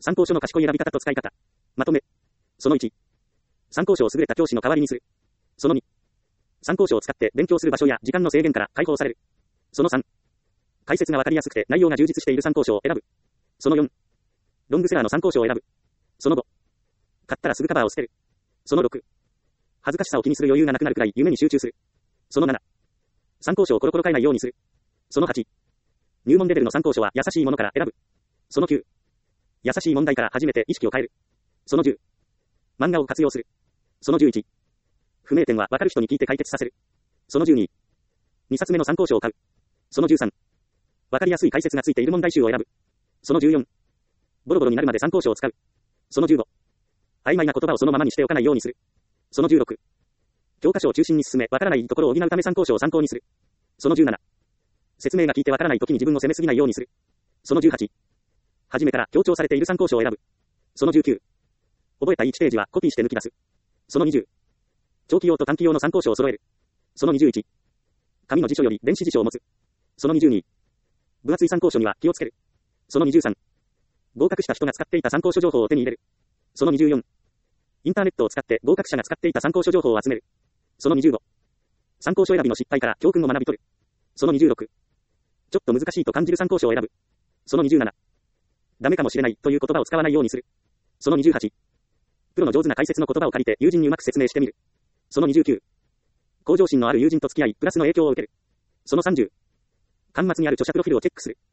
参考書の賢い選び方と使い方。まとめ。その1。参考書を優れた教師の代わりにする。その2。参考書を使って勉強する場所や時間の制限から解放される。その3。解説がわかりやすくて内容が充実している参考書を選ぶ。その4。ロングセラーの参考書を選ぶ。その5。買ったらすぐカバーを捨てる。その6。恥ずかしさを気にする余裕がなくなるくらい夢に集中する。その7。参考書をコロコロ変えないようにする。その8。入門レベルの参考書は優しいものから選ぶ。その9。優しい問題から始めて意識を変える。その10。漫画を活用する。その11。不明点は分かる人に聞いて解決させる。その12。2冊目の参考書を買う。その13。分かりやすい解説がついている問題集を選ぶ。その14。ボロボロになるまで参考書を使う。その15。曖昧な言葉をそのままにしておかないようにする。その16。教科書を中心に進め、わからないところを補うため参考書を参考にする。その17。説明が聞いてわからないときに自分を責めすぎないようにする。その18。初めから強調されている参考書を選ぶ。その19。覚えた1ページはコピーして抜き出す。その20。長期用と短期用の参考書を揃える。その21。紙の辞書より電子辞書を持つ。その22。分厚い参考書には気をつける。その23。合格した人が使っていた参考書情報を手に入れる。その24。インターネットを使って合格者が使っていた参考書情報を集める。その25。参考書選びの失敗から教訓を学び取る。その26。ちょっと難しいと感じる参考書を選ぶ。その27。ダメかもしれないという言葉を使わないようにする。その28。プロの上手な解説の言葉を借りて友人にうまく説明してみる。その29。向上心のある友人と付き合い、プラスの影響を受ける。その30。端末にある著者プロフィルをチェックする。